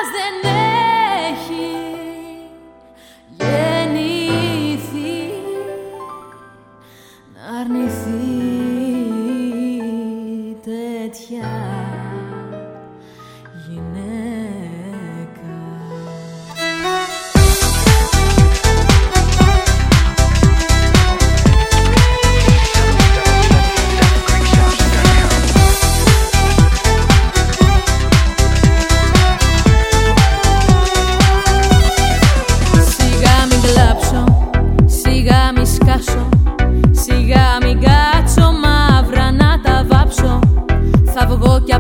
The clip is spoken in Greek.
δεν έχει γεννηθεί να αρνηθεί τέτοια γυναίκα. Σιγά μην κλάψω, σιγά μην σκάσω, σιγά μην κάτσω μαύρα να τα βάψω. Θα βγω κι